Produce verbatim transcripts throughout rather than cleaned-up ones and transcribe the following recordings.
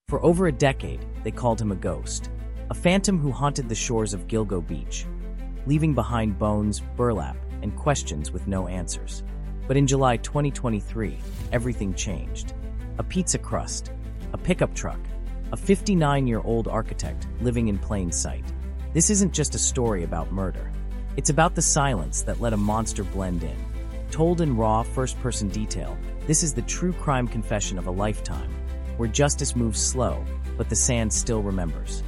For over a decade, they called him a ghost, a phantom who haunted the shores of Gilgo Beach, leaving behind bones, burlap, and questions with no answers. But in July twenty twenty-three, everything changed. A pizza crust, a pickup truck, a fifty-nine-year-old architect living in plain sight. This isn't just a story about murder. It's about the silence that let a monster blend in. Told in raw, first-person detail, this is the true crime confession of a lifetime, where justice moves slow, but the sand still remembers.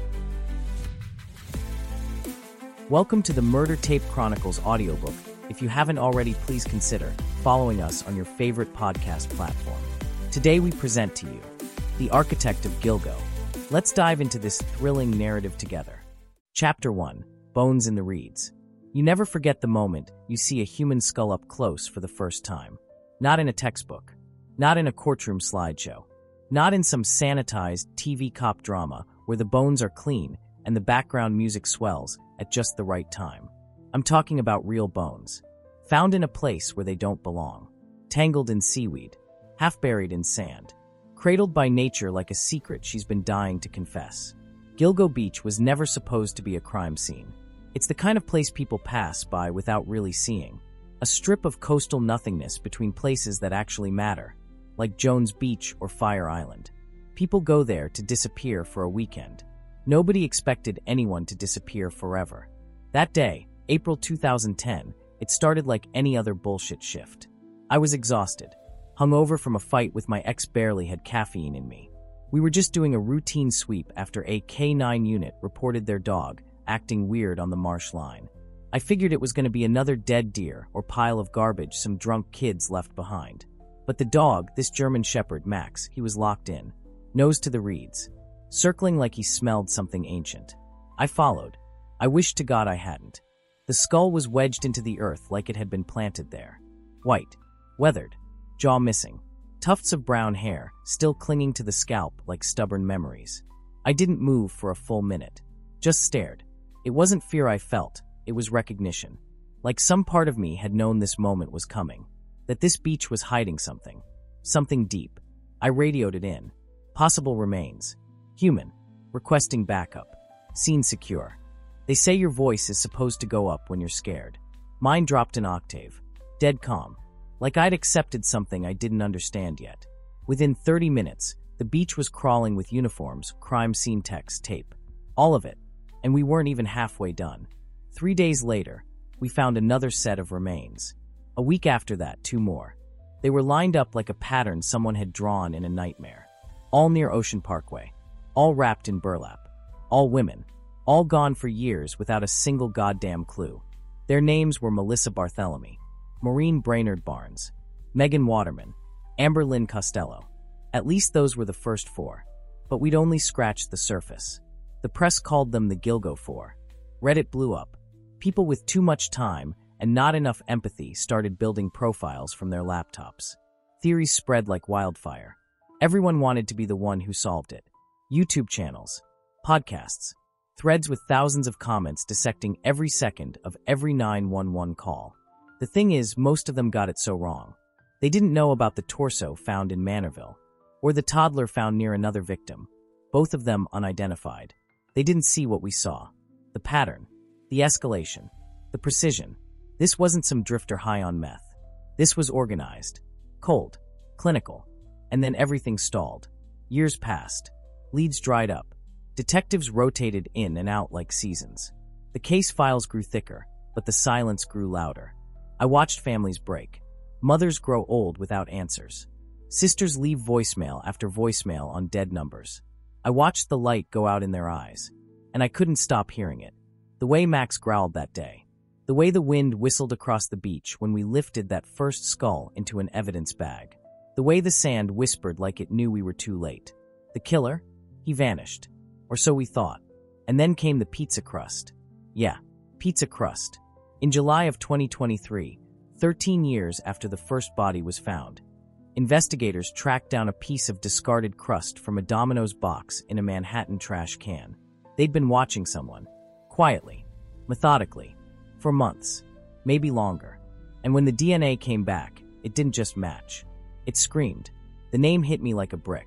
Welcome to the Murder Tape Chronicles audiobook. If you haven't already, please consider following us on your favorite podcast platform. Today we present to you The Architect of Gilgo. Let's dive into this thrilling narrative together. Chapter one. Bones in the Reeds. You never forget the moment you see a human skull up close for the first time. Not in a textbook. Not in a courtroom slideshow. Not in some sanitized T V cop drama where the bones are clean and the background music swells at just the right time. I'm talking about real bones, found in a place where they don't belong, tangled in seaweed, half buried in sand, cradled by nature like a secret she's been dying to confess. Gilgo Beach was never supposed to be a crime scene. It's the kind of place people pass by without really seeing. A strip of coastal nothingness between places that actually matter, like Jones Beach or Fire Island. People go there to disappear for a weekend. Nobody expected anyone to disappear forever. That day, April two thousand ten, it started like any other bullshit shift. I was exhausted, hungover from a fight with my ex, barely had caffeine in me. We were just doing a routine sweep after a K nine unit reported their dog acting weird on the marsh line. I figured it was going to be another dead deer or pile of garbage some drunk kids left behind. But the dog, this German Shepherd, Max, he was locked in, nose to the reeds, circling like he smelled something ancient. I followed. I wished to God I hadn't. The skull was wedged into the earth like it had been planted there. White, weathered, jaw missing, tufts of brown hair still clinging to the scalp like stubborn memories. I didn't move for a full minute, just stared. It wasn't fear I felt, it was recognition. Like some part of me had known this moment was coming, that this beach was hiding something, something deep. I radioed it in. Possible remains. Human. Requesting backup. Scene secure. They say your voice is supposed to go up when you're scared. Mine dropped an octave. Dead calm. Like I'd accepted something I didn't understand yet. Within thirty minutes, the beach was crawling with uniforms, crime scene techs, tape. All of it. And we weren't even halfway done. Three days later, we found another set of remains. A week after that, two more. They were lined up like a pattern someone had drawn in a nightmare. All near Ocean Parkway. All wrapped in burlap. All women. All gone for years without a single goddamn clue. Their names were Melissa Barthélemy, Maureen Brainerd Barnes, Megan Waterman, Amber Lynn Costello. At least those were the first four. But we'd only scratched the surface. The press called them the Gilgo Four. Reddit blew up. People with too much time and not enough empathy started building profiles from their laptops. Theories spread like wildfire. Everyone wanted to be the one who solved it. YouTube channels, podcasts, threads with thousands of comments dissecting every second of every nine one one call. The thing is, most of them got it so wrong. They didn't know about the torso found in Manorville, or the toddler found near another victim, both of them unidentified. They didn't see what we saw. The pattern, the escalation, the precision. This wasn't some drifter high on meth. This was organized, cold, clinical, and then everything stalled. Years passed. Leads dried up. Detectives rotated in and out like seasons. The case files grew thicker, but the silence grew louder. I watched families break. Mothers grow old without answers. Sisters leave voicemail after voicemail on dead numbers. I watched the light go out in their eyes, and I couldn't stop hearing it. The way Max growled that day. The way the wind whistled across the beach when we lifted that first skull into an evidence bag. The way the sand whispered like it knew we were too late. The killer? He vanished. Or so we thought. And then came the pizza crust. Yeah, pizza crust. In July of twenty twenty-three, thirteen years after the first body was found, investigators tracked down a piece of discarded crust from a Domino's box in a Manhattan trash can. They'd been watching someone, quietly, methodically, for months, maybe longer. And when the D N A came back, it didn't just match. It screamed. The name hit me like a brick.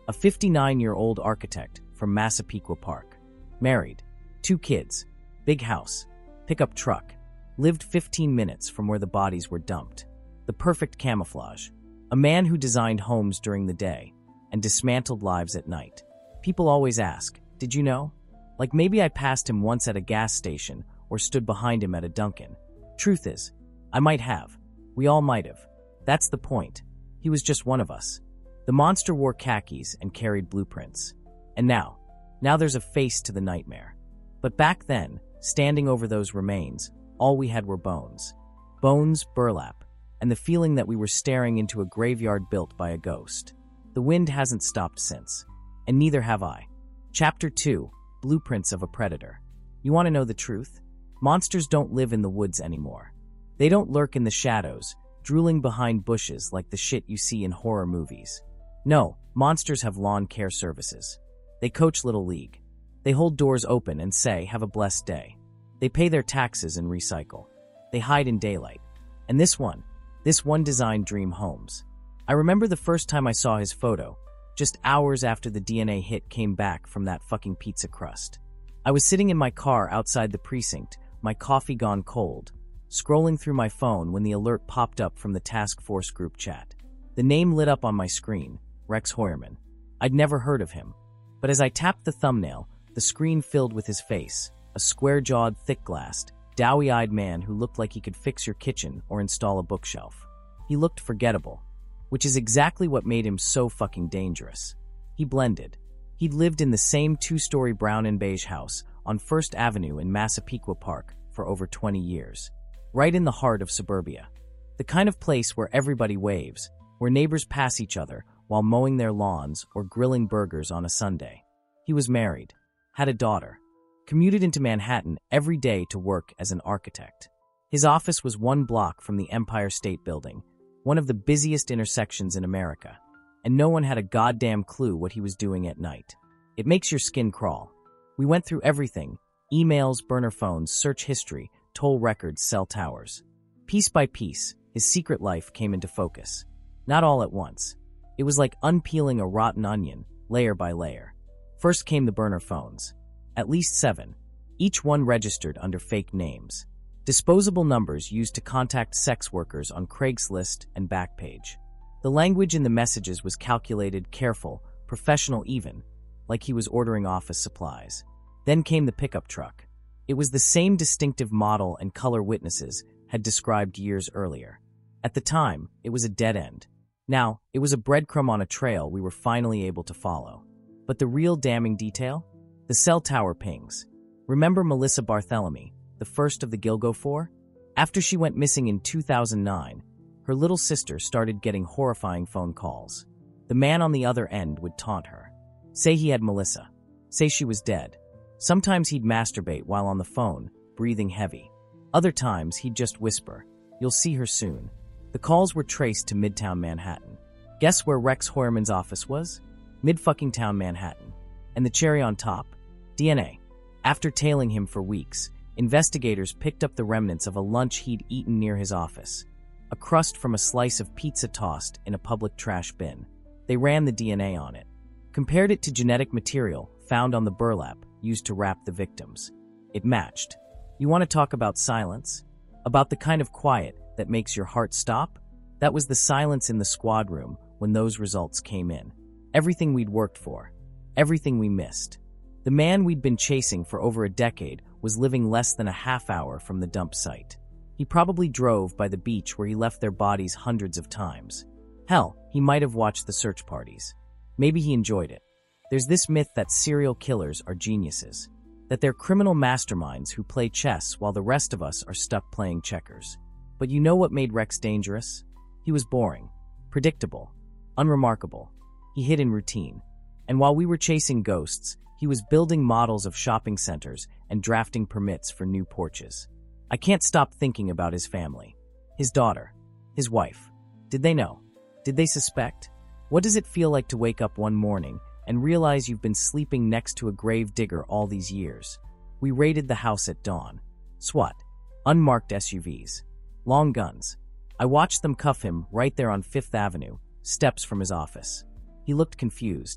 a fifty-nine-year-old architect from Massapequa Park. Married. Two kids. Big house. Pickup truck. Lived fifteen minutes from where the bodies were dumped. The perfect camouflage. A man who designed homes during the day and dismantled lives at night. People always ask, did you know? Like maybe I passed him once at a gas station or stood behind him at a Dunkin'. Truth is, I might have. We all might have. That's the point. He was just one of us. The monster wore khakis and carried blueprints. And now, now there's a face to the nightmare. But back then, standing over those remains, all we had were bones. Bones, burlap, and the feeling that we were staring into a graveyard built by a ghost. The wind hasn't stopped since, and neither have I. Chapter two, Blueprints of a Predator. You want to know the truth? Monsters don't live in the woods anymore. They don't lurk in the shadows, drooling behind bushes like the shit you see in horror movies. No, monsters have lawn care services. They coach Little League. They hold doors open and say, have a blessed day. They pay their taxes and recycle. They hide in daylight. And this one, this one designed dream homes. I remember the first time I saw his photo, just hours after the D N A hit came back from that fucking pizza crust. I was sitting in my car outside the precinct, my coffee gone cold, scrolling through my phone when the alert popped up from the task force group chat. The name lit up on my screen, Rex Heuermann. I'd never heard of him. But as I tapped the thumbnail, the screen filled with his face, a square-jawed, thick-glassed, doughy-eyed man who looked like he could fix your kitchen or install a bookshelf. He looked forgettable, which is exactly what made him so fucking dangerous. He blended. He'd lived in the same two-story brown and beige house on First Avenue in Massapequa Park for over twenty years, right in the heart of suburbia. The kind of place where everybody waves, where neighbors pass each other while mowing their lawns or grilling burgers on a Sunday. He was married, had a daughter, commuted into Manhattan every day to work as an architect. His office was one block from the Empire State Building, one of the busiest intersections in America, and no one had a goddamn clue what he was doing at night. It makes your skin crawl. We went through everything: emails, burner phones, search history, toll records, cell towers. Piece by piece, his secret life came into focus. Not all at once. It was like unpeeling a rotten onion, layer by layer. First came the burner phones. At least seven, each one registered under fake names. Disposable numbers used to contact sex workers on Craigslist and Backpage. The language in the messages was calculated, careful, professional even, like he was ordering office supplies. Then came the pickup truck. It was the same distinctive model and color witnesses had described years earlier. At the time, it was a dead end. Now, it was a breadcrumb on a trail we were finally able to follow. But the real damning detail? The cell tower pings. Remember Melissa Barthelemy, the first of the Gilgo Four? After she went missing in two thousand nine, her little sister started getting horrifying phone calls. The man on the other end would taunt her. Say he had Melissa. Say she was dead. Sometimes he'd masturbate while on the phone, breathing heavy. Other times he'd just whisper, "You'll see her soon." The calls were traced to Midtown Manhattan. Guess where Rex Heuermann's office was? Mid-fucking-town Manhattan. And the cherry on top? D N A. After tailing him for weeks, investigators picked up the remnants of a lunch he'd eaten near his office. A crust from a slice of pizza tossed in a public trash bin. They ran the D N A on it. Compared it to genetic material found on the burlap used to wrap the victims. It matched. You want to talk about silence? About the kind of quiet that makes your heart stop? That was the silence in the squad room when those results came in. Everything we'd worked for. Everything we missed. The man we'd been chasing for over a decade was living less than a half hour from the dump site. He probably drove by the beach where he left their bodies hundreds of times. Hell, he might have watched the search parties. Maybe he enjoyed it. There's this myth that serial killers are geniuses, that they're criminal masterminds who play chess while the rest of us are stuck playing checkers. But you know what made Rex dangerous? He was boring, predictable, unremarkable. He hid in routine. And while we were chasing ghosts, he was building models of shopping centers and drafting permits for new porches. I can't stop thinking about his family. His daughter. His wife. Did they know? Did they suspect? What does it feel like to wake up one morning and realize you've been sleeping next to a grave digger all these years? We raided the house at dawn. SWAT. Unmarked S U Vs. Long guns. I watched them cuff him right there on Fifth Avenue, steps from his office. He looked confused.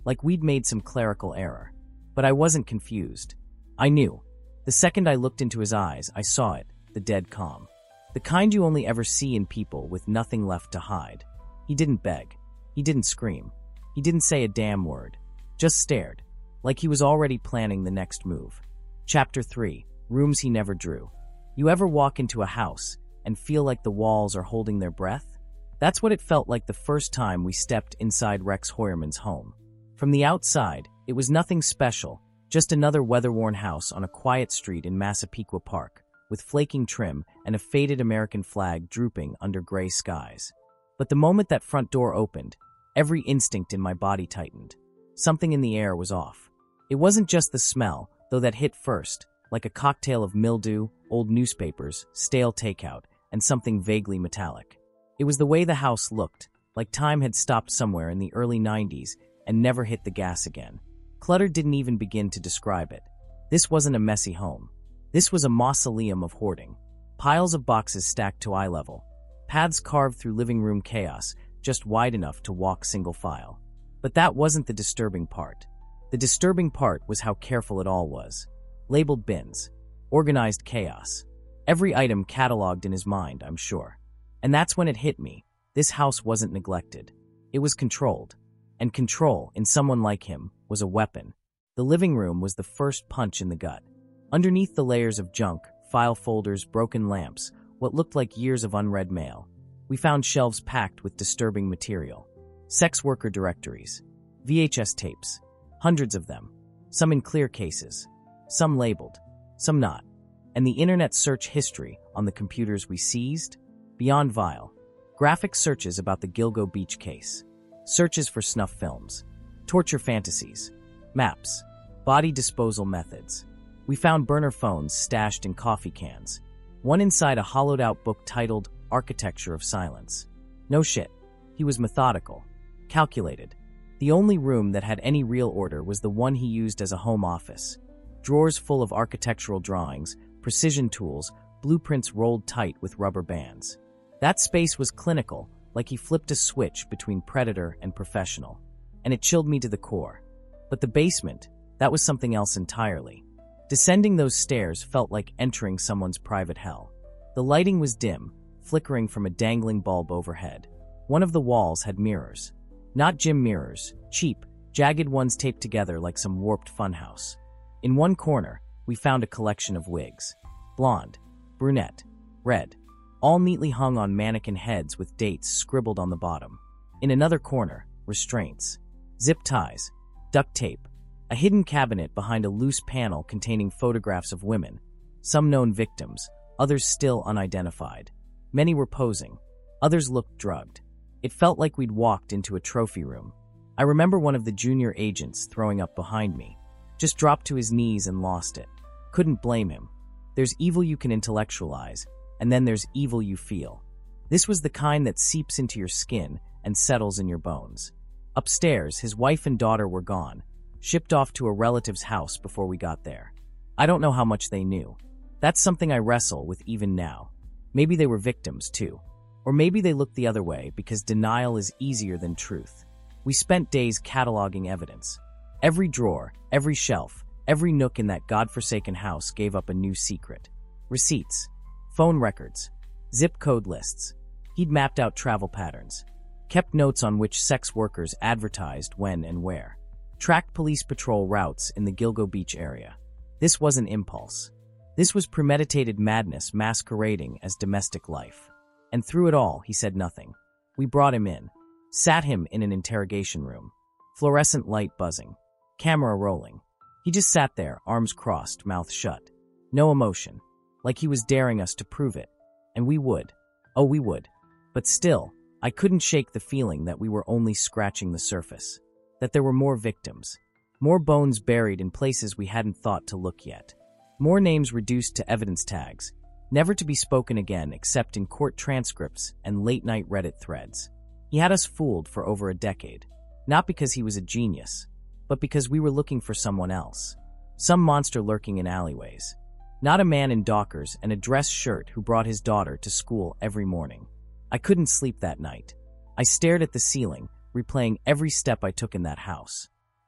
like we'd made some clerical error. But I wasn't confused. I knew. The second I looked into his eyes, I saw it, the dead calm. The kind you only ever see in people with nothing left to hide. He didn't beg. He didn't scream. He didn't say a damn word. Just stared, like he was already planning the next move. Chapter three. Rooms he never drew. You ever walk into a house and feel like the walls are holding their breath? That's what it felt like the first time we stepped inside Rex Hoyerman's home. From the outside, it was nothing special, just another weather-worn house on a quiet street in Massapequa Park, with flaking trim and a faded American flag drooping under gray skies. But the moment that front door opened, every instinct in my body tightened. Something in the air was off. It wasn't just the smell, though that hit first, like a cocktail of mildew, old newspapers, stale takeout, and something vaguely metallic. It was the way the house looked, like time had stopped somewhere in the early nineties and never hit the gas again. Clutter didn't even begin to describe it. This wasn't a messy home. This was a mausoleum of hoarding. Piles of boxes stacked to eye level. Paths carved through living room chaos, just wide enough to walk single file. But that wasn't the disturbing part. The disturbing part was how careful it all was. Labeled bins. Organized chaos. Every item cataloged in his mind, I'm sure. And that's when it hit me. This house wasn't neglected. It was controlled. And control, in someone like him, was a weapon. The living room was the first punch in the gut. Underneath the layers of junk, file folders, broken lamps, what looked like years of unread mail, we found shelves packed with disturbing material. Sex worker directories. V H S tapes. Hundreds of them. Some in clear cases. Some labeled. Some not. And the internet search history on the computers we seized? Beyond vile. Graphic searches about the Gilgo Beach case. Searches for snuff films. Torture fantasies. Maps. Body disposal methods. We found burner phones stashed in coffee cans. One inside a hollowed-out book titled Architecture of Silence. No shit. He was methodical. Calculated. The only room that had any real order was the one he used as a home office. Drawers full of architectural drawings, precision tools, blueprints rolled tight with rubber bands. That space was clinical, like he flipped a switch between predator and professional. And it chilled me to the core. But the basement, that was something else entirely. Descending those stairs felt like entering someone's private hell. The lighting was dim, flickering from a dangling bulb overhead. One of the walls had mirrors. Not gym mirrors, cheap, jagged ones taped together like some warped funhouse. In one corner, we found a collection of wigs. Blonde, brunette, red, all neatly hung on mannequin heads with dates scribbled on the bottom. In another corner, restraints, zip ties, duct tape, a hidden cabinet behind a loose panel containing photographs of women, some known victims, others still unidentified. Many were posing, others looked drugged. It felt like we'd walked into a trophy room. I remember one of the junior agents throwing up behind me, just dropped to his knees and lost it. Couldn't blame him. There's evil you can intellectualize, and then there's evil you feel. This was the kind that seeps into your skin and settles in your bones. Upstairs, his wife and daughter were gone, shipped off to a relative's house before we got there. I don't know how much they knew. That's something I wrestle with even now. Maybe they were victims, too. Or maybe they looked the other way because denial is easier than truth. We spent days cataloging evidence. Every drawer, every shelf, every nook in that godforsaken house gave up a new secret. Receipts, phone records, zip code lists. He'd mapped out travel patterns, kept notes on which sex workers advertised when and where, tracked police patrol routes in the Gilgo Beach area. This wasn't impulse. This was premeditated madness masquerading as domestic life. And through it all, he said nothing. We brought him in, sat him in an interrogation room, fluorescent light buzzing, camera rolling. He just sat there, arms crossed, mouth shut. No emotion, like he was daring us to prove it. And we would. Oh, we would. But still, I couldn't shake the feeling that we were only scratching the surface. That there were more victims. More bones buried in places we hadn't thought to look yet. More names reduced to evidence tags, never to be spoken again except in court transcripts and late-night Reddit threads. He had us fooled for over a decade. Not because he was a genius, but because we were looking for someone else. Some monster lurking in alleyways. Not a man in Dockers and a dress shirt who brought his daughter to school every morning. I couldn't sleep that night. I stared at the ceiling, replaying every step I took in that house.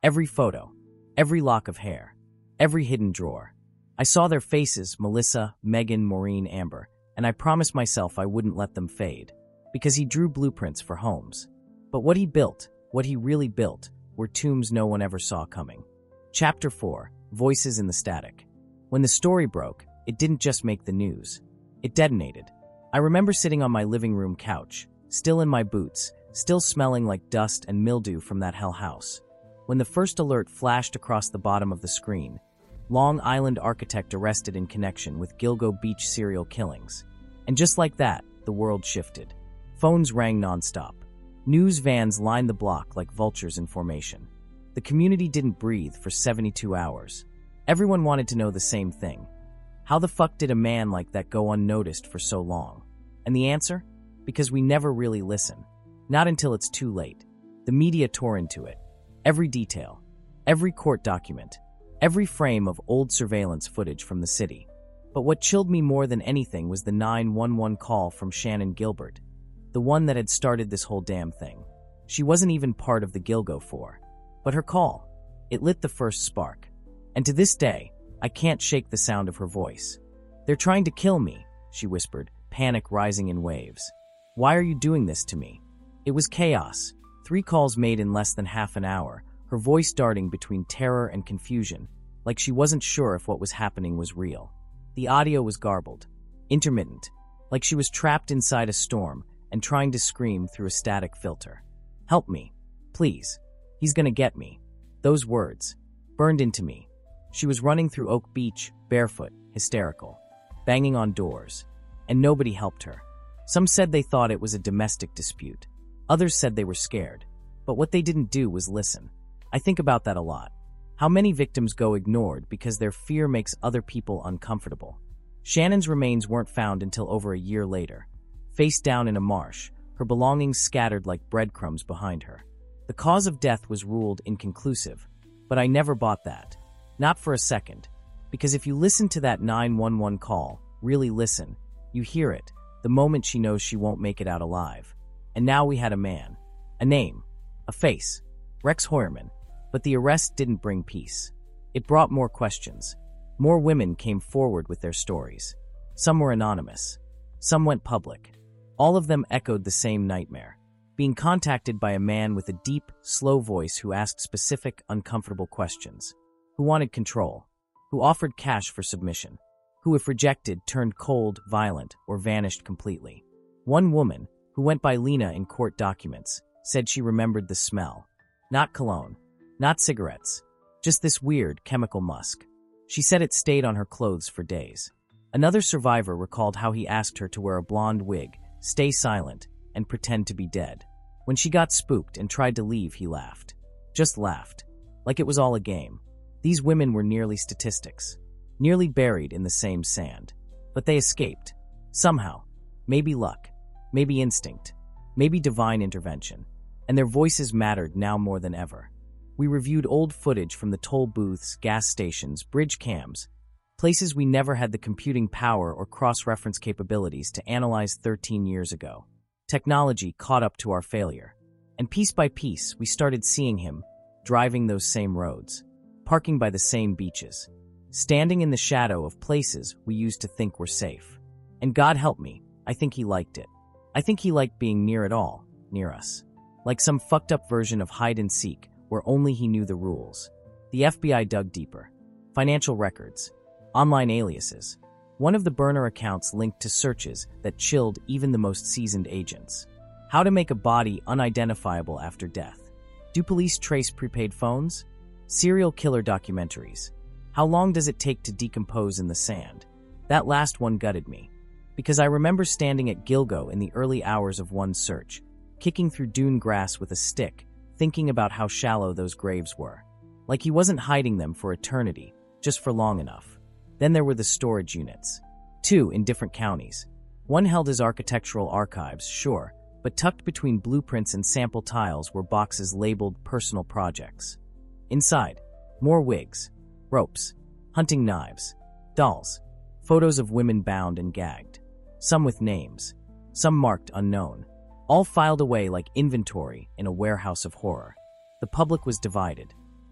Every photo, every lock of hair, every hidden drawer. I saw their faces, Melissa, Megan, Maureen, Amber, and I promised myself I wouldn't let them fade, because he drew blueprints for homes. But what he built, what he really built, were tombs no one ever saw coming. Chapter four, Voices in the Static. When the story broke, it didn't just make the news. It detonated. I remember sitting on my living room couch, still in my boots, still smelling like dust and mildew from that hell house, when the first alert flashed across the bottom of the screen. Long Island architect arrested in connection with Gilgo Beach serial killings. And just like that, the world shifted. Phones rang nonstop. News vans lined the block like vultures in formation. The community didn't breathe for seventy-two hours. Everyone wanted to know the same thing. How the fuck did a man like that go unnoticed for so long? And the answer? Because we never really listen. Not until it's too late. The media tore into it. Every detail, every court document, every frame of old surveillance footage from the city. But what chilled me more than anything was the nine one one call from Shannan Gilbert, the one that had started this whole damn thing. She wasn't even part of the Gilgo Four. But her call, it lit the first spark. And to this day, I can't shake the sound of her voice. "They're trying to kill me," she whispered, panic rising in waves. "Why are you doing this to me?" It was chaos. Three calls made in less than half an hour, her voice darting between terror and confusion, like she wasn't sure if what was happening was real. The audio was garbled, intermittent, like she was trapped inside a storm and trying to scream through a static filter. "Help me. Please. He's gonna get me." Those words burned into me. She was running through Oak Beach, barefoot, hysterical, banging on doors, and nobody helped her. Some said they thought it was a domestic dispute. Others said they were scared. But what they didn't do was listen. I think about that a lot. How many victims go ignored because their fear makes other people uncomfortable? Shannan's remains weren't found until over a year later. Face down in a marsh, her belongings scattered like breadcrumbs behind her. The cause of death was ruled inconclusive, but I never bought that. Not for a second. Because if you listen to that nine one one call, really listen, you hear it, the moment she knows she won't make it out alive. And now we had a man. A name. A face. Rex Heuermann. But the arrest didn't bring peace. It brought more questions. More women came forward with their stories. Some were anonymous. Some went public. All of them echoed the same nightmare. Being contacted by a man with a deep, slow voice who asked specific, uncomfortable questions. Who wanted control. Who offered cash for submission. Who, if rejected, turned cold, violent, or vanished completely. One woman, who went by Lena in court documents, said she remembered the smell. Not cologne. Not cigarettes. Just this weird, chemical musk. She said it stayed on her clothes for days. Another survivor recalled how he asked her to wear a blonde wig, stay silent, and pretend to be dead. When she got spooked and tried to leave, he laughed. Just laughed. Like it was all a game. These women were nearly statistics. Nearly buried in the same sand. But they escaped. Somehow. Maybe luck. Maybe instinct. Maybe divine intervention. And their voices mattered now more than ever. We reviewed old footage from the toll booths, gas stations, bridge cams, places we never had the computing power or cross-reference capabilities to analyze thirteen years ago. Technology caught up to our failure. And piece by piece, we started seeing him, driving those same roads, parking by the same beaches, standing in the shadow of places we used to think were safe. And God help me, I think he liked it. I think he liked being near it all, near us. Like some fucked up version of hide and seek, where only he knew the rules. The F B I dug deeper. Financial records. Online aliases. One of the burner accounts linked to searches that chilled even the most seasoned agents. How to make a body unidentifiable after death. Do police trace prepaid phones? Serial killer documentaries. How long does it take to decompose in the sand? That last one gutted me. Because I remember standing at Gilgo in the early hours of one search, kicking through dune grass with a stick, thinking about how shallow those graves were. Like he wasn't hiding them for eternity, just for long enough. Then there were the storage units. Two in different counties. One held his architectural archives, sure, but tucked between blueprints and sample tiles were boxes labeled personal projects. Inside, more wigs, ropes, hunting knives, dolls, photos of women bound and gagged. Some with names, some marked unknown. All filed away like inventory in a warehouse of horror. The public was divided.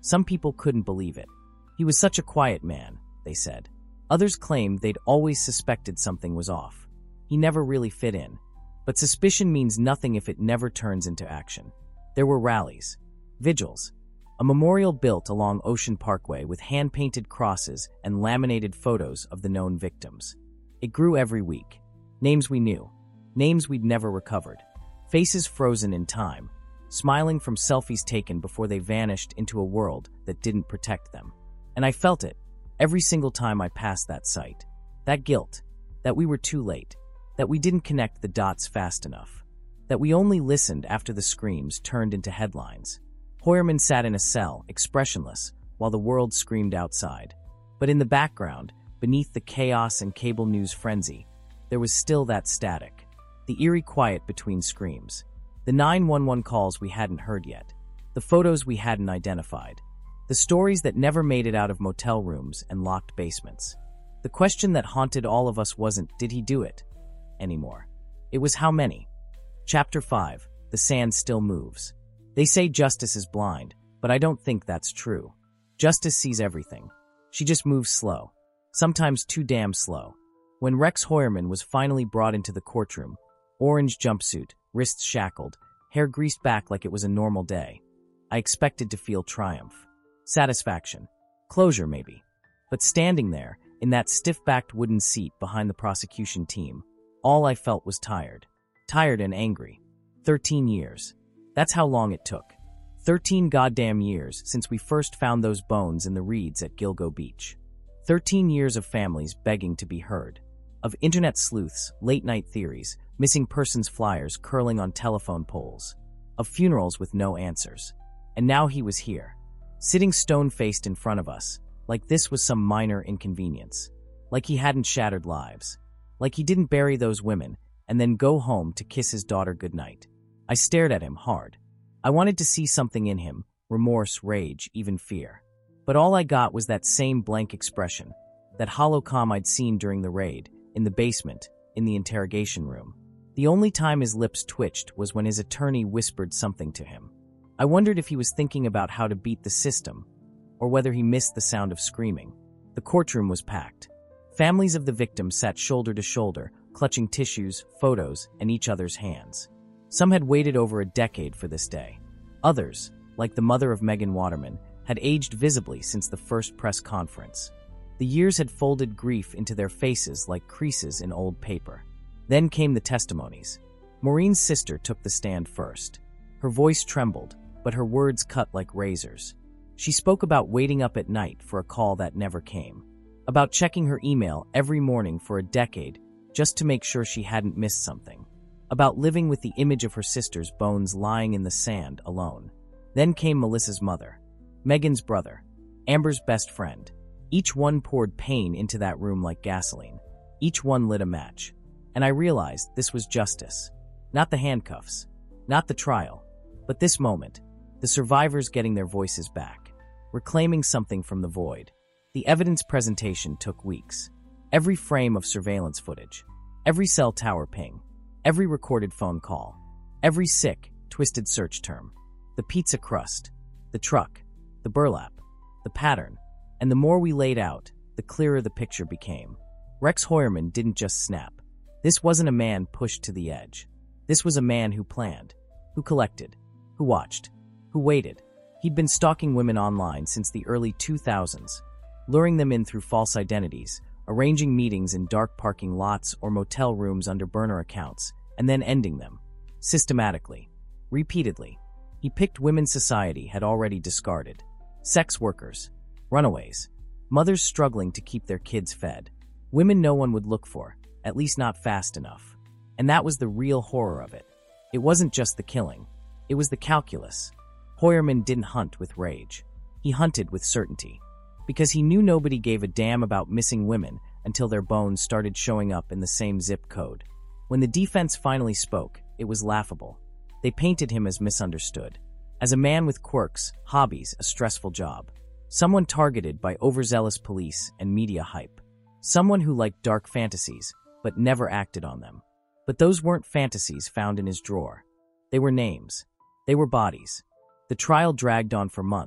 Some people couldn't believe it. He was such a quiet man, they said. Others claimed they'd always suspected something was off. He never really fit in. But suspicion means nothing if it never turns into action. There were rallies, vigils, a memorial built along Ocean Parkway with hand-painted crosses and laminated photos of the known victims. It grew every week. Names we knew, names we'd never recovered, faces frozen in time, smiling from selfies taken before they vanished into a world that didn't protect them. And I felt it every single time I passed that site. That guilt, that we were too late, that we didn't connect the dots fast enough, that we only listened after the screams turned into headlines. Hoyerman sat in a cell, expressionless, while the world screamed outside. But in the background, beneath the chaos and cable news frenzy, there was still that static, the eerie quiet between screams, the nine one one calls we hadn't heard yet, the photos we hadn't identified, the stories that never made it out of motel rooms and locked basements. The question that haunted all of us wasn't, did he do it? Anymore. It was how many? Chapter five. The Sand Still Moves. They say justice is blind, but I don't think that's true. Justice sees everything. She just moves slow. Sometimes too damn slow. When Rex Hoyerman was finally brought into the courtroom, orange jumpsuit, wrists shackled, hair greased back like it was a normal day, I expected to feel triumph. Satisfaction. Closure, maybe. But standing there, in that stiff-backed wooden seat behind the prosecution team, all I felt was tired. Tired and angry. Thirteen years. That's how long it took. Thirteen goddamn years since we first found those bones in the reeds at Gilgo Beach. Thirteen years of families begging to be heard. Of internet sleuths, late-night theories, missing persons flyers curling on telephone poles. Of funerals with no answers. And now he was here. Sitting stone-faced in front of us, like this was some minor inconvenience. Like he hadn't shattered lives. Like he didn't bury those women and then go home to kiss his daughter goodnight. I stared at him hard. I wanted to see something in him, remorse, rage, even fear. But all I got was that same blank expression, that hollow calm I'd seen during the raid, in the basement, in the interrogation room. The only time his lips twitched was when his attorney whispered something to him. I wondered if he was thinking about how to beat the system, or whether he missed the sound of screaming. The courtroom was packed. Families of the victims sat shoulder to shoulder, clutching tissues, photos, and each other's hands. Some had waited over a decade for this day. Others, like the mother of Megan Waterman, had aged visibly since the first press conference. The years had folded grief into their faces like creases in old paper. Then came the testimonies. Maureen's sister took the stand first. Her voice trembled, but her words cut like razors. She spoke about waiting up at night for a call that never came. About checking her email every morning for a decade just to make sure she hadn't missed something. About living with the image of her sister's bones lying in the sand alone. Then came Melissa's mother, Megan's brother, Amber's best friend. Each one poured pain into that room like gasoline. Each one lit a match. And I realized this was justice. Not the handcuffs, not the trial, but this moment, the survivors getting their voices back, reclaiming something from the void. The evidence presentation took weeks. Every frame of surveillance footage, every cell tower ping, every recorded phone call, every sick, twisted search term, the pizza crust, the truck, the burlap, the pattern, and the more we laid out, the clearer the picture became. Rex Hoyerman didn't just snap. This wasn't a man pushed to the edge. This was a man who planned, who collected, who watched, who waited. He'd been stalking women online since the early two thousands, luring them in through false identities, arranging meetings in dark parking lots or motel rooms under burner accounts, and then ending them. Systematically. Repeatedly. He picked women society had already discarded. Sex workers. Runaways. Mothers struggling to keep their kids fed. Women no one would look for, at least not fast enough. And that was the real horror of it. It wasn't just the killing. It was the calculus. Hoyerman didn't hunt with rage. He hunted with certainty. Because he knew nobody gave a damn about missing women until their bones started showing up in the same zip code. When the defense finally spoke, it was laughable. They painted him as misunderstood. As a man with quirks, hobbies, a stressful job. Someone targeted by overzealous police and media hype. Someone who liked dark fantasies, but never acted on them. But those weren't fantasies found in his drawer. They were names. They were bodies. The trial dragged on for months,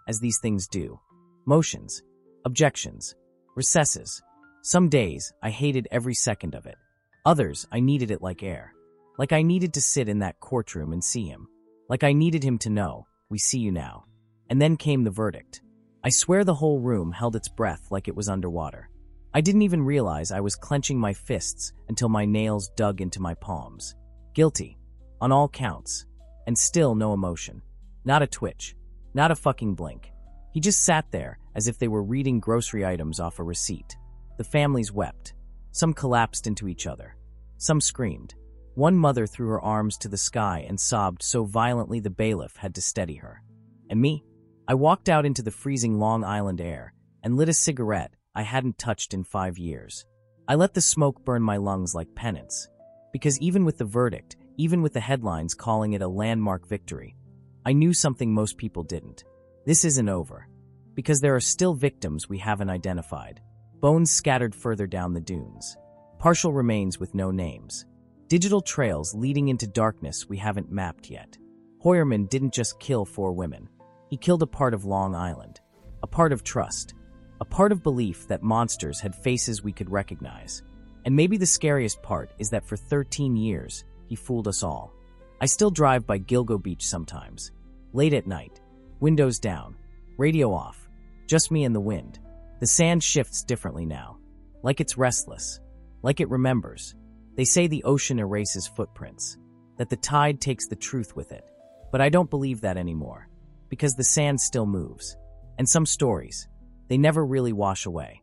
as these things do. Motions, objections, recesses. Some days, I hated every second of it. Others, I needed it like air. Like I needed to sit in that courtroom and see him. Like I needed him to know, we see you now. And then came the verdict. I swear the whole room held its breath like it was underwater. I didn't even realize I was clenching my fists until my nails dug into my palms. Guilty. On all counts. And still no emotion. Not a twitch. Not a fucking blink. He just sat there as if they were reading grocery items off a receipt. The families wept. Some collapsed into each other. Some screamed. One mother threw her arms to the sky and sobbed so violently the bailiff had to steady her. And me? I walked out into the freezing Long Island air and lit a cigarette I hadn't touched in five years. I let the smoke burn my lungs like penance. Because even with the verdict, even with the headlines calling it a landmark victory, I knew something most people didn't. This isn't over. Because there are still victims we haven't identified. Bones scattered further down the dunes. Partial remains with no names. Digital trails leading into darkness we haven't mapped yet. Hoyerman didn't just kill four women. He killed a part of Long Island. A part of trust. A part of belief that monsters had faces we could recognize. And maybe the scariest part is that for thirteen years, he fooled us all. I still drive by Gilgo Beach sometimes. Late at night. Windows down. Radio off. Just me and the wind. The sand shifts differently now. Like it's restless. Like it remembers. They say the ocean erases footprints. That the tide takes the truth with it. But I don't believe that anymore. Because the sand still moves. And some stories, they never really wash away.